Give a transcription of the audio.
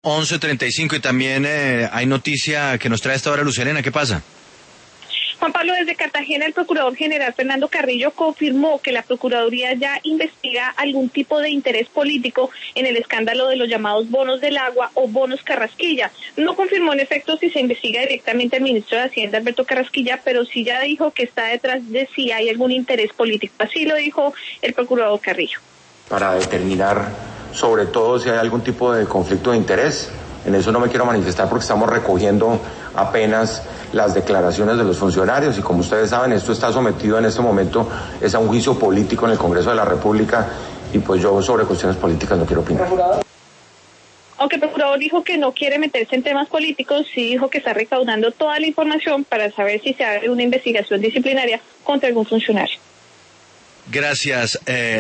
11:35 y también hay noticia que nos trae esta hora Luz Helena. ¿Qué pasa? Juan Pablo, desde Cartagena, el Procurador General Fernando Carrillo confirmó que la Procuraduría ya investiga algún tipo de interés político en el escándalo de los llamados bonos del agua o bonos Carrasquilla. No confirmó en efecto si se investiga directamente al ministro de Hacienda, Alberto Carrasquilla, pero sí ya dijo que está detrás de si hay algún interés político. Así lo dijo el Procurador Carrillo. Para determinar sobre todo si hay algún tipo de conflicto de interés. En eso no me quiero manifestar porque estamos recogiendo apenas las declaraciones de los funcionarios y como ustedes saben esto está sometido en este momento es a un juicio político en el Congreso de la República y pues yo sobre cuestiones políticas no quiero opinar. Aunque el procurador dijo que no quiere meterse en temas políticos, sí dijo que está recaudando toda la información para saber si se abre una investigación disciplinaria contra algún funcionario. Gracias.